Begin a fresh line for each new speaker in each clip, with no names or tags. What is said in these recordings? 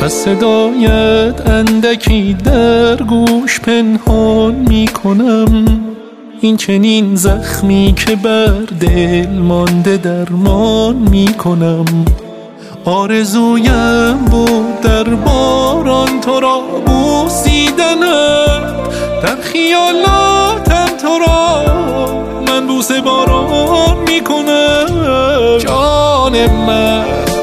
از صدایت اندکی در گوش پنهان میکنم. این چنین زخمی که بر دل مانده درمان میکنم. آرزویم بود در باران تو را بوسیدنت، در خیالاتم تو را من بوسه باران میکنم. جان من،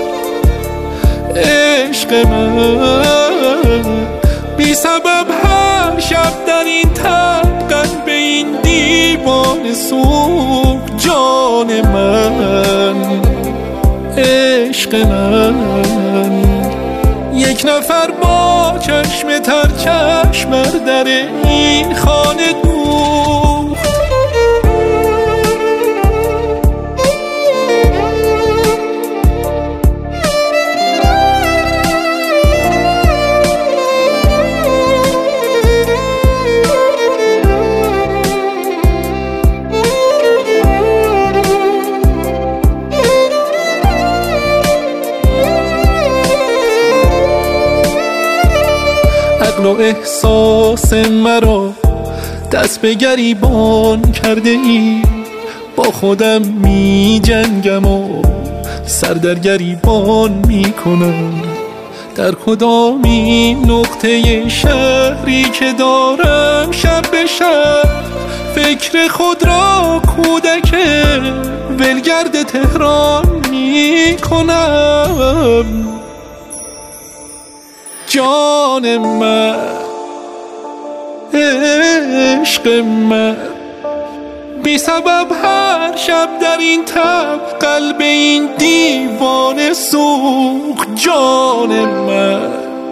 عشق من، بی سبب هر شب در این تب قلب این دیوانه سوخت. جان من، عشق من، یک نفر با چشم تر چشم بر در این خانه دوخت. عقل و احساس مرا دست به گریبان کرده ای. با خودم می جنگم و سر در گریبان می کنم. در کدامین نقطه شهری که دارم شب به شب فکر خود را کودک ولگرد تهران می کنم. جان من، عشق من، بی سبب هر شب در این تب قلب این دیوانه سوخت. جان من،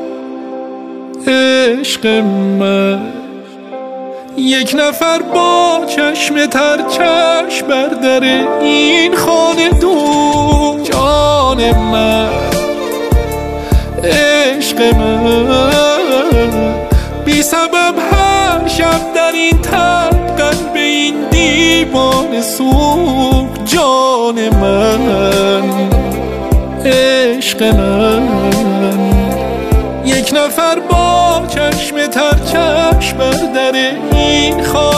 عشق من، یک نفر با چشم تر چشم بر در این خانه دوخت. جان من، عشق من، بی سبب هر شب در این تب قلب این دیوانه سوخت. جان من، عشق من، یک نفر با چشم تر چشم بر در این خانه